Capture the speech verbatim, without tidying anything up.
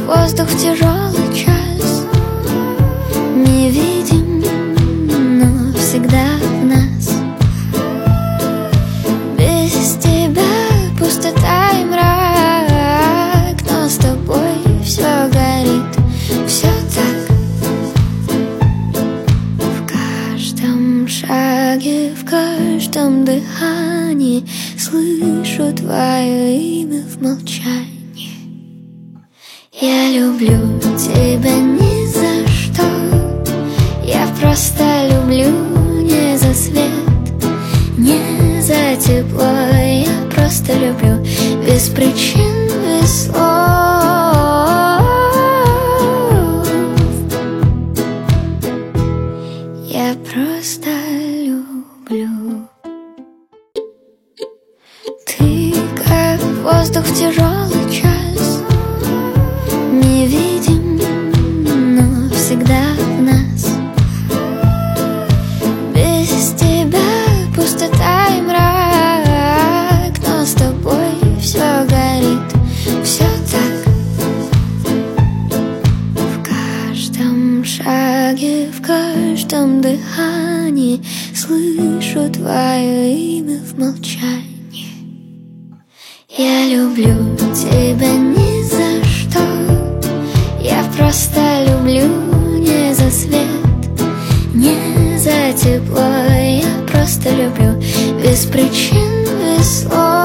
воздух в тяжелый час. Не видим, но всегда в нас. Без тебя пустота и мрак, но с тобой все горит, все так. В каждом шаге, в каждом дыхании слышу твое имя в молчании. Я люблю тебя ни за что, я просто люблю не за свет, не за тепло. Я просто люблю без причин, без слов. Я просто люблю. Ты как воздух в тяжелый час. Не видим, но всегда в нас. Без тебя пустота и мрак, но с тобой все горит, все так. В каждом шаге, в каждом дыхании слышу твое имя в молчании. Я люблю тебя ни за что, я просто люблю не за свет, не за тепло. Я просто люблю без причин, без слов.